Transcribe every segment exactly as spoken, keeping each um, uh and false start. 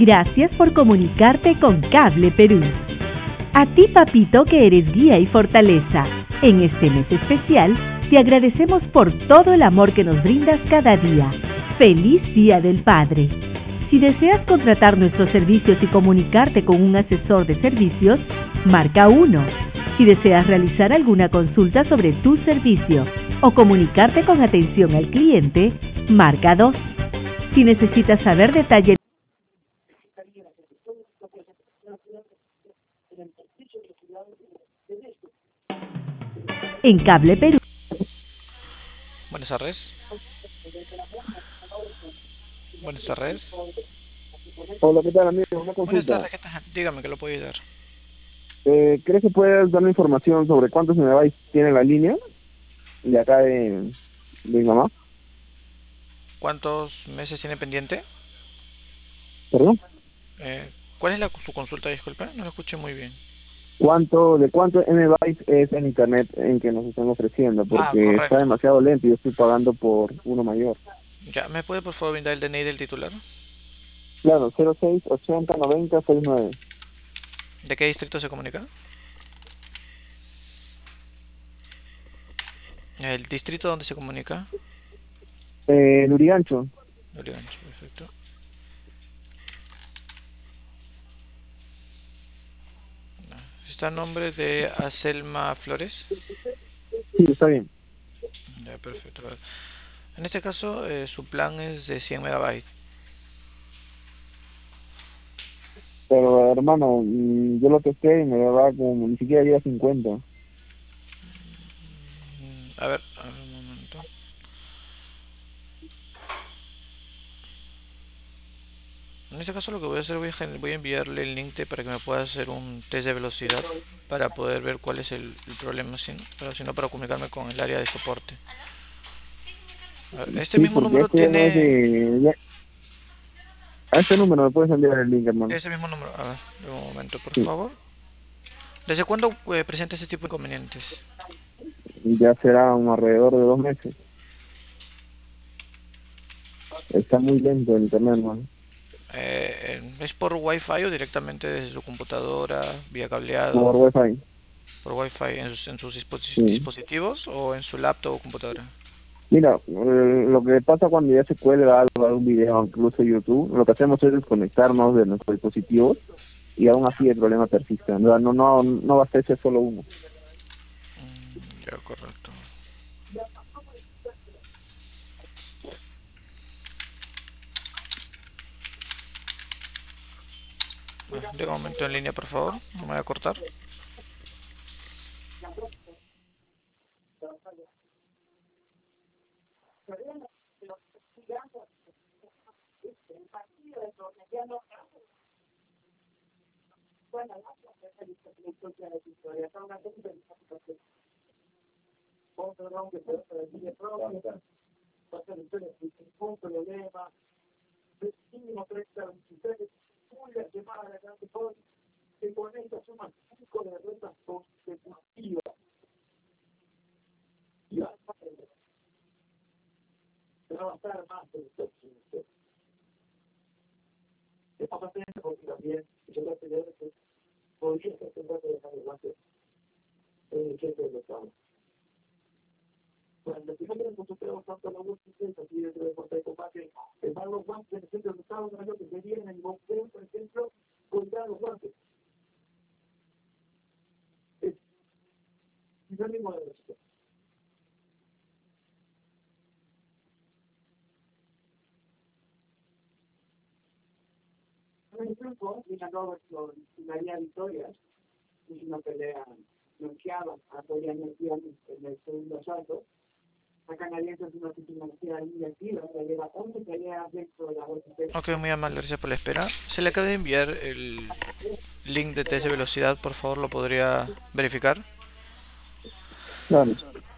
Gracias por comunicarte con Cable Perú. A ti, papito, que eres guía y fortaleza. En este mes especial, te agradecemos por todo el amor que nos brindas cada día. ¡Feliz Día del Padre! Si deseas contratar nuestros servicios y comunicarte con un asesor de servicios, marca uno. Si deseas realizar alguna consulta sobre tu servicio o comunicarte con atención al cliente, marca dos. Si necesitas saber detalles en Cable Perú. Buenas tardes. Buenas tardes. Hola, ¿qué tal, amigo? Una Buenas consulta. tardes, ¿qué tal? Dígame que lo puedo ayudar. Eh, ¿Crees que puedes darme información sobre cuántos megabytes tiene la línea de acá de, de mi mamá? ¿Cuántos meses tiene pendiente? ¿Perdón? Eh, ¿Cuál es la, su consulta? Disculpe, no lo escuché muy bien. ¿Cuánto, de cuántos megabytes es el internet en que nos están ofreciendo? Ah, Porque está correcto. demasiado lento y yo estoy pagando por uno mayor. Ya, ¿me puede por favor brindar el D N I del titular? Claro, cero seis ochenta noventa sesenta y nueve. ¿De qué distrito se comunica? ¿El distrito donde se comunica? Eh, Lurigancho. Lurigancho, perfecto. ¿Está el nombre de Aselma Flores? Sí, está bien. Ya, perfecto. A ver. En este caso, eh, su plan es de cien megabytes. Pero, hermano, mm, yo lo testé y me daba como ni siquiera llega a cincuenta. Mm, A ver, a ver un momento. En este caso lo que voy a hacer, voy a, gen- voy a enviarle el link de- para que me pueda hacer un test de velocidad para poder ver cuál es el, el problema, si no- pero si no para comunicarme con el área de soporte. A ver, este Sí, mismo porque número este ya no es tiene... de... ya- A este número me puedes enviar el link, hermano. Ese mismo número, a ver, un momento por Sí. favor. ¿Desde cuándo eh, presenta este tipo de inconvenientes? Ya será un alrededor de dos meses. Está muy lento el internet, hermano. Eh, ¿Es por Wi-Fi o directamente desde su computadora, vía Por cableado, Wi-Fi. por Wi-Fi en sus, en sus disposi- Sí. dispositivos o en su laptop o computadora? Mira, eh, lo que pasa cuando ya se cuelga algo, algún video, incluso YouTube, lo que hacemos es desconectarnos de nuestros dispositivos y aún así el problema persiste. No, no, no, no va a ser solo uno. Mm, ya, correcto. Bueno, de momento en línea, por favor, no me voy a cortar. Ok, muy amable, gracias por la espera. Se le acaba de enviar el link de test de velocidad, por favor, lo podría verificar. Claro.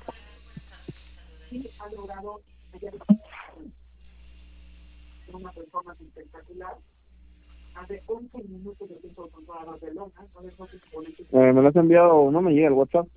Eh, me lo has enviado, no me llega el WhatsApp.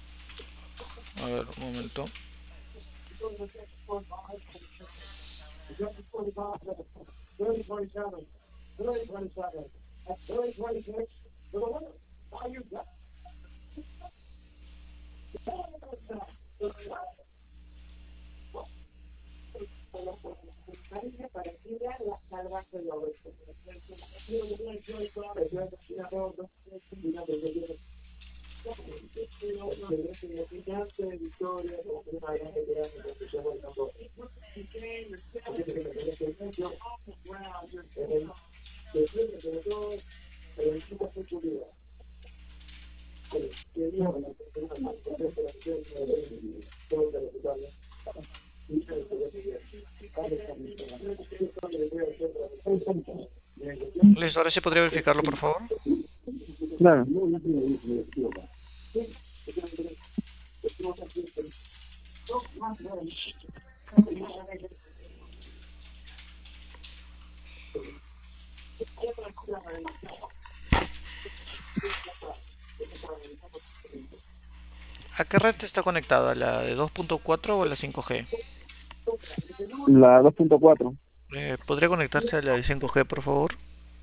A ver, un momento. Listo, ahora sí podría verificarlo, por favor. Claro. ¿A qué red está conectada? ¿La de dos punto cuatro o la cinco G? La dos punto cuatro. Eh, ¿podría conectarse a la de cinco G, por favor?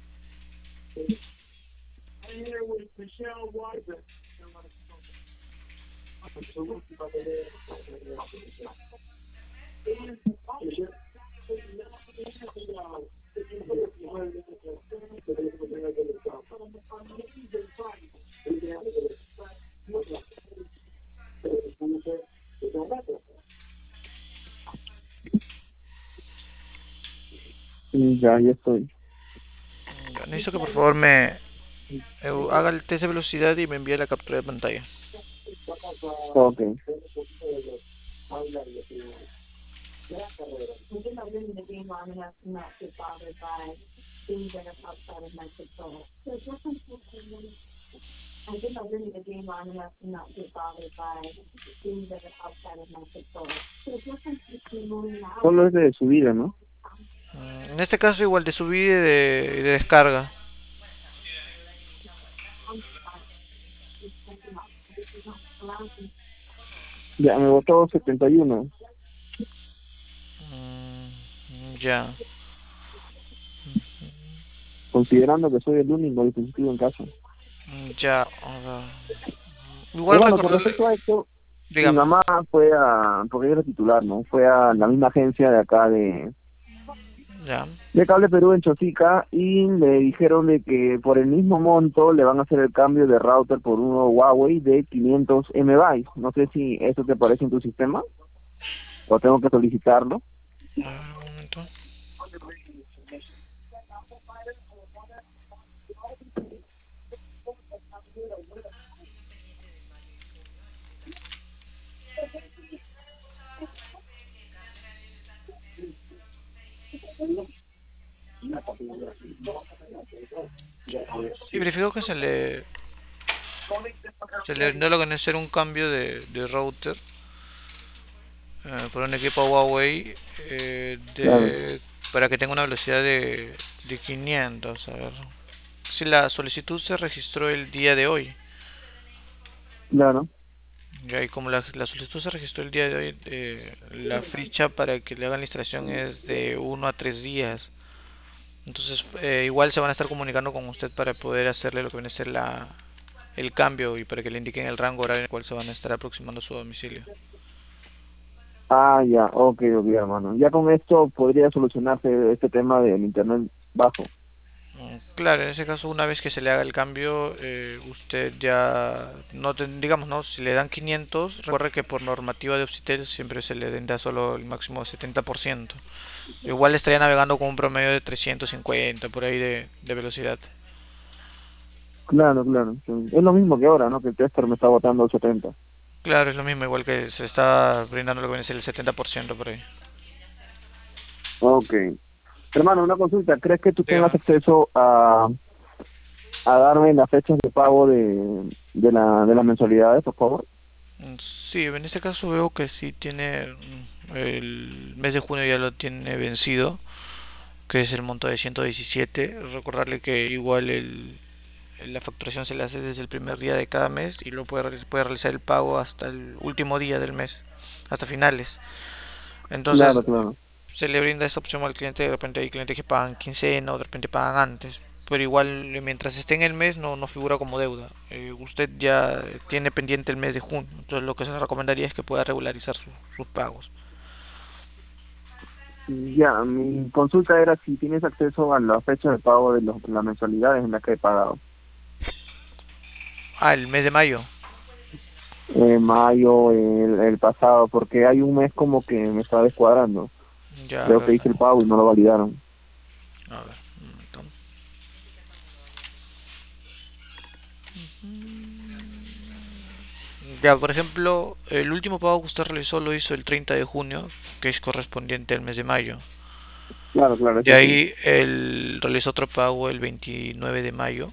Y ya, ya estoy. Ya, necesito que por favor me eh, haga el test de velocidad y me envíe la captura de pantalla. Ok. Solo es de subida, ¿no? Mm, En este caso igual de subida y de, y de descarga. Ya, me botó setenta y uno. Mm, ya. Considerando que soy el único dispositivo en casa. Mm, Ya. a ver. Igual Hermano, con recordarle, respecto a esto, mi dígame. mamá fue a, porque ella era titular, ¿no? Fue a la misma agencia de acá de, Ya. de Cable Perú en Chosica y le dijeron de que por el mismo monto le van a hacer el cambio de router por uno Huawei de quinientos megabytes. No sé si eso te parece en tu sistema o tengo que solicitarlo. A ver, un momento. Sí, verifico que se le se le brindó lo que viene a ser un cambio de, de router eh, por un equipo Huawei eh, Claro, de para que tenga una velocidad de, de quinientos. A ver. Si la solicitud se registró el día de hoy. claro. Ya, y como la, la solicitud se registró el día de hoy, eh, la ficha para que le hagan la instalación es de uno a tres días. Entonces, eh, igual se van a estar comunicando con usted para poder hacerle lo que viene a ser la, el cambio y para que le indiquen el rango horario en el cual se van a estar aproximando a su domicilio. Ah, ya, ok, ok, hermano. Ya con esto podría solucionarse este tema del internet bajo. Mm, Claro, en ese caso, una vez que se le haga el cambio, eh, usted ya, no ten- digamos, no, si le dan quinientos, recuerde que por normativa de Obsitel siempre se le da solo el máximo de setenta por ciento. Igual estaría navegando con un promedio de trescientos cincuenta por ahí de, de velocidad. Claro, claro. Sí. Es lo mismo que ahora, ¿no? Que el tester me está botando setenta. Claro, es lo mismo, igual que se está brindando lo que viene a ser el setenta por ciento por ahí. Ok. Hermano, una consulta. ¿Crees que tú tengas Dígame. acceso a, a darme las fechas de pago de, de, la, de las mensualidades, por favor? Mm, Sí, en este caso veo que sí tiene mm, el mes de junio ya lo tiene vencido, que es el monto de ciento diecisiete. Recordarle que igual el, la facturación se le hace desde el primer día de cada mes y lo puede, reali- puede realizar el pago hasta el último día del mes, hasta finales. Entonces, Claro, claro. se le brinda esa opción al cliente. De repente hay clientes que pagan quincena o de repente pagan antes, pero igual eh, mientras esté en el mes no, no figura como deuda. Eh, usted ya tiene pendiente el mes de junio, entonces lo que se le recomendaría es que pueda regularizar sus, sus pagos. Ya, mi consulta era si tienes acceso a la fecha de pago de los, las mensualidades en las que he pagado. Ah, el mes de mayo. Eh, mayo, el, el pasado, porque hay un mes como que me está descuadrando. Ya, a Creo que ver, hice el pago y no lo validaron. a ver, un momento. Ya, por ejemplo, el último pago que usted realizó lo hizo el treinta de junio, que es correspondiente al mes de mayo. Claro, claro, De eso sí. ahí él realizó otro pago el veintinueve de mayo,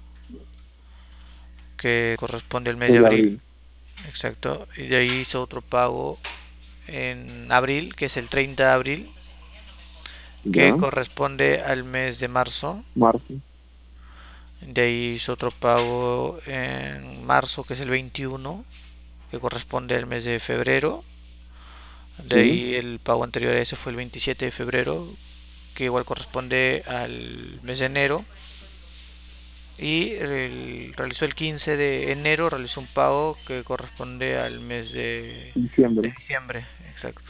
que corresponde al mes de El de abril. abril. Exacto. Y de ahí hizo otro pago en abril, que es el treinta de abril, que Ya, corresponde al mes de marzo. marzo. De ahí hizo otro pago en marzo, que es el veintiuno, que corresponde al mes de febrero. De Sí, ahí el pago anterior a ese fue el veintisiete de febrero, que igual corresponde al mes de enero. Y el- realizó el quince de enero, realizó un pago que corresponde al mes de, de diciembre. diciembre, exacto.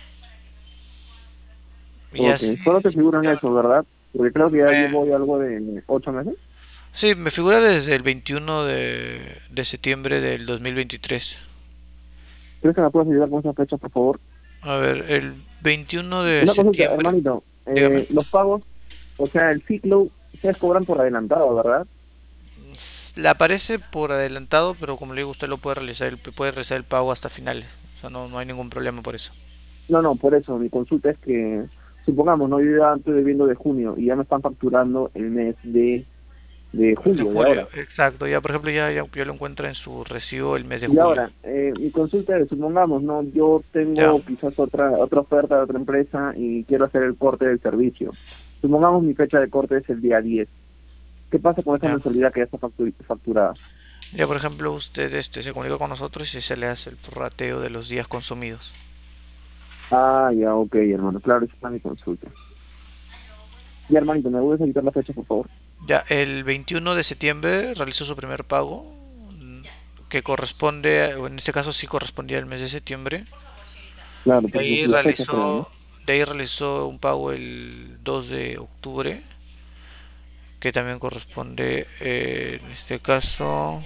Y Ok, así, solo te figuran ya, eso, ¿verdad? Porque creo que ya me, llevo algo de ocho meses. sí, me figura desde el veintiuno de, de septiembre del dos mil veintitrés. ¿Crees que me puedes ayudar con esa fecha, por favor? A ver, el veintiuno de Una consulta, septiembre, hermanito. dígame. Eh, los pagos, o sea, el ciclo, ustedes cobran por adelantado, ¿verdad? Le aparece por adelantado, pero como le digo, usted lo puede realizar, el- puede realizar el pago hasta finales. O sea, no, no hay ningún problema por eso. No, no, por eso, mi consulta es que, supongamos, no, yo ya estoy debiendo de junio y ya me están facturando el mes de, de De julio, de julio, ahora. exacto. Ya, por ejemplo, ya, ya, ya lo encuentra en su recibo el mes de Y julio. ahora, eh, mi consulta es, supongamos, no, yo Ya, tengo quizás otra otra oferta de otra empresa y quiero hacer el corte del servicio. Supongamos mi fecha de corte es el día diez. ¿Qué pasa con esa ya. mensualidad que ya está factu- facturada? Ya, por ejemplo, usted este, se comunica con nosotros y se le hace el prorrateo de los días consumidos. Ah, ya, ok, hermano, claro, esa es mi consulta. Ya, hermanito, ¿me puedes editar la fecha, por favor? Ya, el veintiuno de septiembre realizó su primer pago, mm, que corresponde, o en este caso sí correspondía al mes de septiembre. Claro, De por ahí las fechas, creo, ¿no? realizó, de ahí realizó un pago el dos de octubre, que también corresponde, eh, en este caso,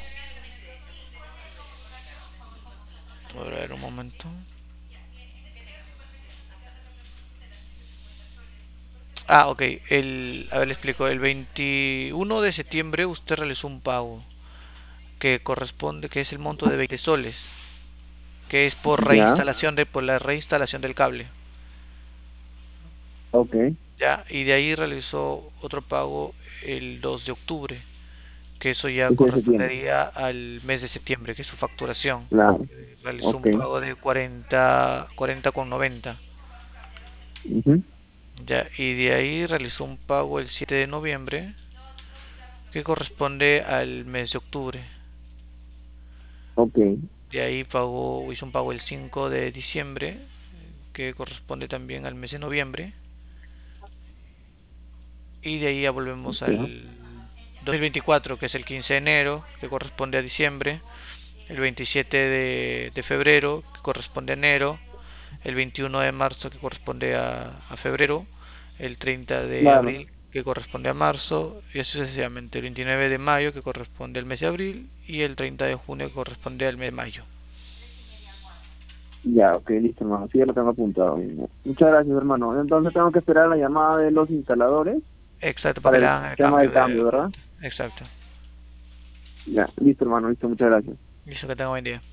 a ver un momento. Ah, ok, el, a ver, le explico, el veintiuno de septiembre usted realizó un pago que corresponde, que es el monto de veinte soles, que es por Ya, reinstalación de, por la reinstalación del cable. ok, Ya, y de ahí realizó otro pago el dos de octubre, que eso ya ese de septiembre. correspondería al mes de septiembre, que es su facturación. Claro, Realizó ok. un pago de cuarenta cuarenta con noventa. Ujú. Ya, y de ahí realizó un pago el siete de noviembre, que corresponde al mes de octubre. Ok, De ahí pagó, hizo un pago el cinco de diciembre, que corresponde también al mes de noviembre. Y de ahí ya volvemos ya, al dos mil veinticuatro, que es el quince de enero, que corresponde a diciembre. El veintisiete de, de febrero, que corresponde a enero. El veintiuno de marzo, que corresponde a, a febrero. El treinta de claro. abril, que corresponde a marzo. Y así sucesivamente. El veintinueve de mayo, que corresponde al mes de abril. Y el treinta de junio, que corresponde al mes de mayo. Ya, ok, listo, hermano. Sí, ya lo tengo apuntado. Muchas gracias, hermano. Entonces tengo que esperar la llamada de los instaladores Exacto, para para que le el hagan el tema del cambio cambio, de ¿verdad? corte. Exacto. Ya, listo, hermano, listo, muchas gracias. Listo, que tenga buen día.